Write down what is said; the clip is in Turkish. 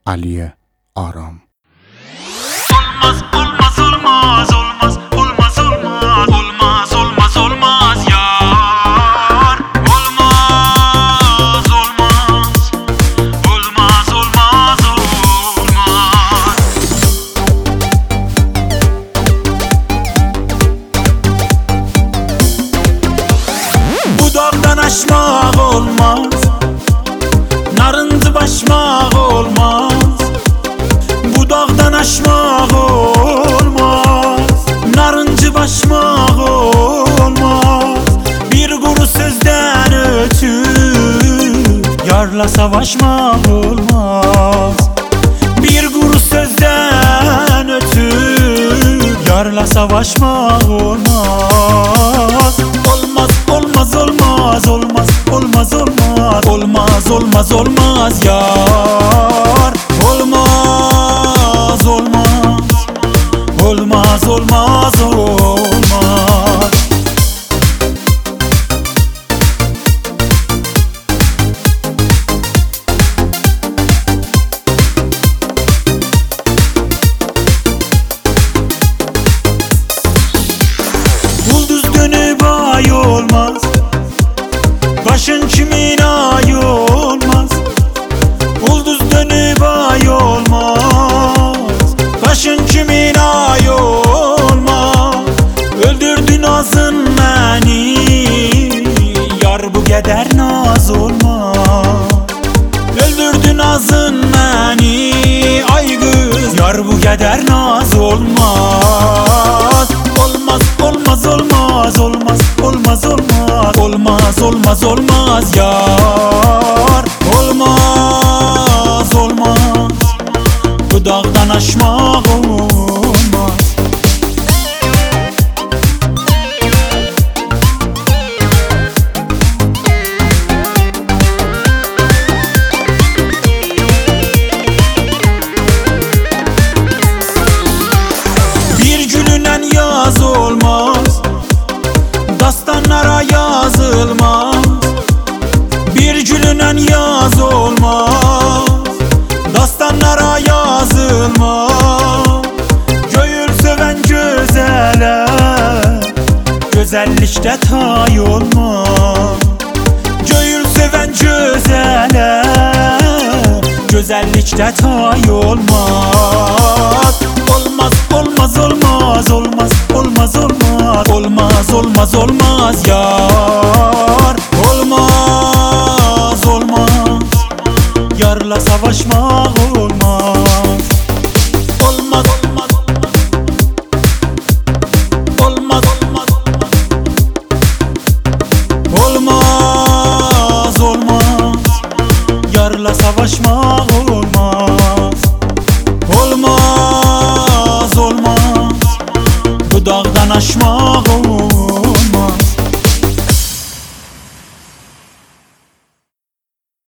Aliye Aram. Olmaz olmaz olmaz olmaz olmaz olmaz olmaz olmaz olmaz yar. Olmaz olmaz olmaz olmaz olmaz. Bu dağdan aşmak olmaz, narıncı başmak olmaz. Bu dağdan aşmak olmaz, narıncı başmak olmaz. Bir kuru sözden ötür yarla savaşmak olmaz. Bir kuru sözden ötür yarla savaşmak olmaz. Olmaz olmaz olmaz olmaz olmaz olmaz olmaz olmaz olmaz yar. Olmaz olmaz olmaz olmaz olmaz. Yıldız dönüp ay olmaz, başın kimin ay olmaz. Yıldız dönüp ay olmaz, başın kimin ay olmaz. Öldürdün azın beni, yar bu kadar naz olmaz. Öldürdün azın beni, ay kız, yar bu kadar naz olmaz. Olmaz olmaz olmaz olmaz olmaz olmaz olmaz olmaz olmaz yar. Olmaz olmaz, bu dağdan aşmak olmaz. Bir gülünen yaz olmaz, dastanlara yazılmaz. Bir gülünen yaz olmaz, dastanlara yazılmaz. Göyül seven gözele, güzellikte tay olmaz. Göyül seven gözele, güzellikte tay olmaz. Olmaz olmaz olmaz olmaz olmaz olmaz olmaz olmaz olmaz yar. Olmaz olmaz, yarla savaşmak olmaz. Olmaz olmaz olmaz olmaz olmaz, yarla savaşmak olmaz. Olmaz olmaz, bu dağdan aşmak olmaz.